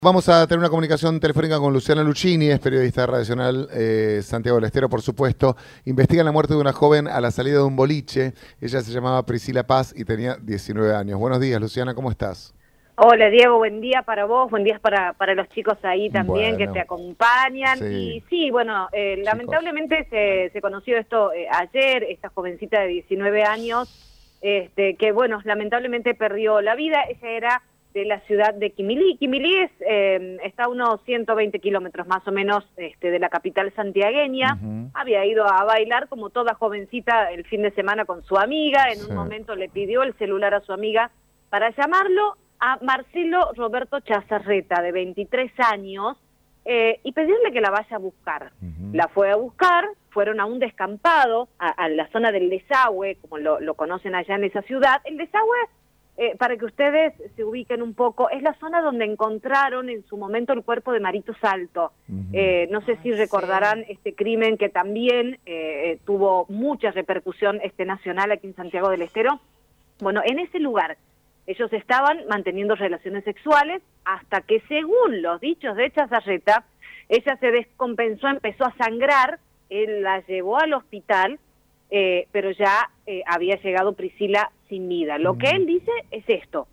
Vamos a tener una comunicación telefónica con Luciana Luchini, es periodista radial, Santiago del Estero, por supuesto. Investiga la muerte de una joven a la salida de un boliche. Ella se llamaba Priscila Paz y tenía 19 años. Buenos días, Luciana, ¿cómo estás? Hola Diego, buen día para vos, buen día para los chicos ahí también que te acompañan. Sí. Y sí, bueno, lamentablemente se conoció esto ayer, esta jovencita de 19 años, que bueno, lamentablemente perdió la vida. Ella era de la ciudad de Quimilí. Quimilí está a unos 120 kilómetros más o menos de la capital santiagueña. Había ido a bailar como toda jovencita el fin de semana con su amiga. En un momento le pidió el celular a su amiga para llamarlo a Marcelo Roberto Chazarreta, de 23 años, y pedirle que la vaya a buscar. La fue a buscar, fueron a un descampado, a la zona del desagüe, como lo conocen allá en esa ciudad. El desagüe, para que ustedes se ubiquen un poco, es la zona donde encontraron en su momento el cuerpo de Marito Salto. No sé si recordarán este crimen que también tuvo mucha repercusión nacional aquí en Santiago del Estero. Bueno, en ese lugar ellos estaban manteniendo relaciones sexuales hasta que, según los dichos de Chazarreta, ella se descompensó, empezó a sangrar, él la llevó al hospital, pero ya había llegado Priscila sin vida. Lo que él dice es esto.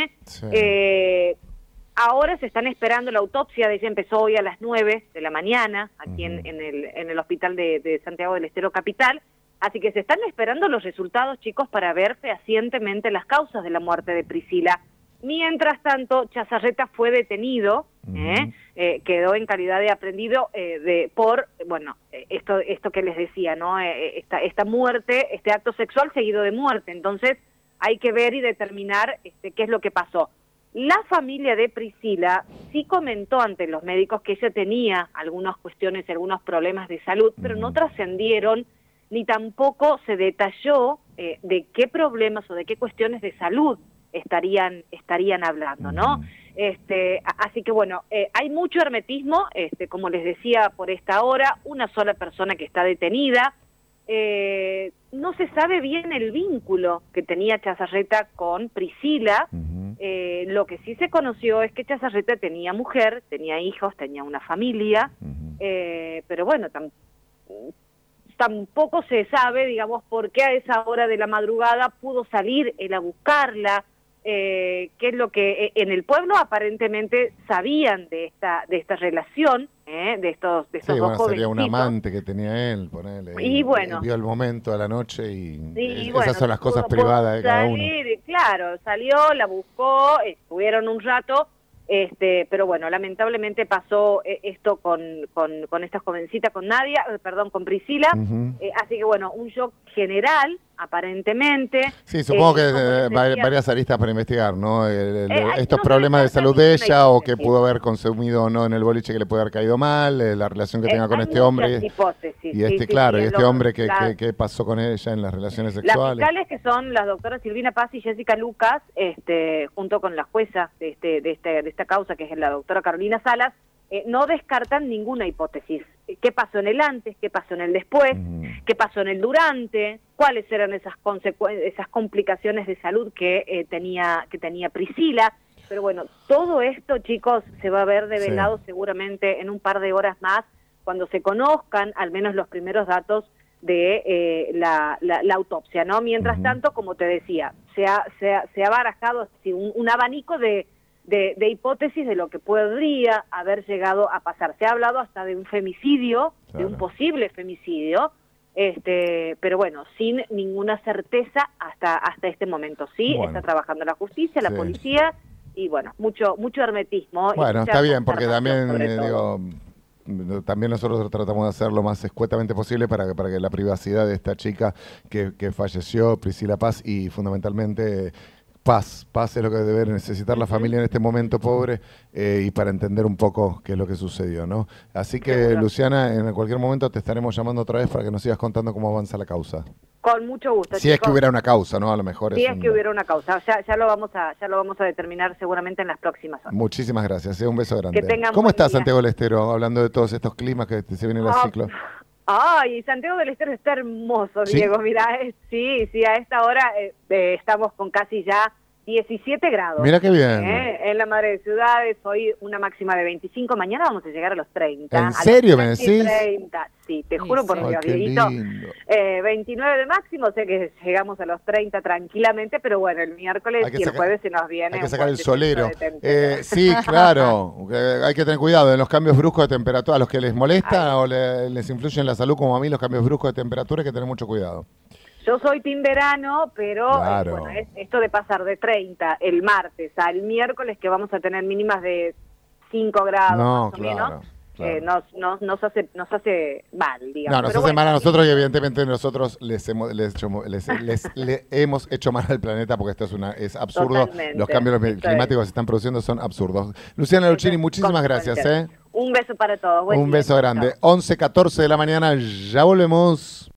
Ahora se están esperando la autopsia de ella, empezó hoy a las 9 de la mañana, aquí en el hospital de Santiago del Estero Capital. Así que se están esperando los resultados, chicos, para ver fehacientemente las causas de la muerte de Priscila. Mientras tanto, Chazarreta fue detenido, quedó en calidad de aprehendido por, bueno, esto que les decía, ¿no? Esta muerte, este acto sexual seguido de muerte. Entonces, hay que ver y determinar qué es lo que pasó. La familia de Priscila sí comentó ante los médicos que ella tenía algunas cuestiones, algunos problemas de salud, pero no trascendieron ni tampoco se detalló de qué problemas o de qué cuestiones de salud estarían hablando, ¿no? Así que bueno, hay mucho hermetismo, como les decía, por esta hora, una sola persona que está detenida. No se sabe bien el vínculo que tenía Chazarreta con Priscila. Lo que sí se conoció es que Chazarreta tenía mujer, tenía hijos, tenía una familia, pero bueno, tampoco se sabe, digamos, por qué a esa hora de la madrugada pudo salir él a buscarla, qué es lo que en el pueblo aparentemente sabían de esta relación, de estos dos jovencitos. Sería un amante que tenía él, ponele. Y bueno, vio el momento a la noche y esas bueno, son las cosas privadas de cada uno. Claro, salió, la buscó, estuvieron un rato. Pero bueno, lamentablemente pasó esto con esta jovencita, con Priscila, así que bueno, un shock general, aparentemente. Sí, supongo que varias aristas para investigar, ¿no? Estos problemas de salud de ella, o que pudo haber consumido o no en el boliche que le puede haber caído mal, la relación que tenga con este hombre. Y este hombre que pasó con ella en las relaciones sexuales. Las fiscales, que son las doctoras Silvina Paz y Jessica Lucas, junto con la jueza de esta causa, que es la doctora Carolina Salas, no descartan ninguna hipótesis. ¿Qué pasó en el antes? ¿Qué pasó en el después? ¿Qué pasó en el durante? ¿Cuáles eran esas complicaciones de salud que tenía Priscila? Pero bueno, todo esto, chicos, se va a ver develado seguramente en un par de horas más, cuando se conozcan al menos los primeros datos de la autopsia, ¿no? Mientras tanto, como te decía, se ha barajado un abanico de hipótesis de lo que podría haber llegado a pasar. Se ha hablado hasta de un femicidio, de un posible femicidio, pero bueno, sin ninguna certeza hasta este momento. Sí, está trabajando la justicia, la policía, y bueno, mucho hermetismo. Bueno, está bien, porque también, también nosotros tratamos de hacer lo más escuetamente posible para que la privacidad de esta chica que falleció, Priscila Paz, y fundamentalmente paz es lo que debe necesitar la familia en este momento pobre, y para entender un poco qué es lo que sucedió, ¿no? Así que, Luciana, en cualquier momento te estaremos llamando otra vez para que nos sigas contando cómo avanza la causa. Con mucho gusto, Si es que hubiera una causa, ¿no? A lo mejor si es que hubiera una causa. Ya lo vamos a determinar seguramente en las próximas horas. Muchísimas gracias. Un beso grande. Que tengan ¿Cómo estás, día. Santiago del Estero? Hablando de todos estos climas que se viene el ciclo. Ay, Santiago del Estero está hermoso, ¿Sí? Diego. Mirá, sí, a esta hora estamos con casi ya 17 grados. Mira qué bien. En la madre de ciudades, hoy una máxima de 25, mañana vamos a llegar a los 30. ¿En serio me decís? 30. Sí, te juro por Dios, qué Dieguito. lindo. 29 de máximo, sé que llegamos a los 30 tranquilamente, pero bueno, el miércoles y el jueves se nos viene. Hay que un sacar el fuertecito solero. de Sí, claro. Hay que tener cuidado en los cambios bruscos de temperatura. A los que les molesta o les influyen en la salud, como a mí, los cambios bruscos de temperatura, hay que tener mucho cuidado. Yo soy team verano, pero Claro. bueno, esto de pasar de 30 el martes al miércoles, que vamos a tener mínimas de 5 grados No, más o claro. menos, Claro. nos hace mal, digamos. No, nos Pero hace bueno, mal a nosotros y evidentemente nosotros le hemos hecho mal al planeta porque esto es absurdo. Totalmente. Los cambios climáticos que se están produciendo son absurdos. Luciana Luchini, muchísimas gracias. Un beso para todos. Buen Un día. beso grande. Chao. 11:14 de la mañana, ya volvemos.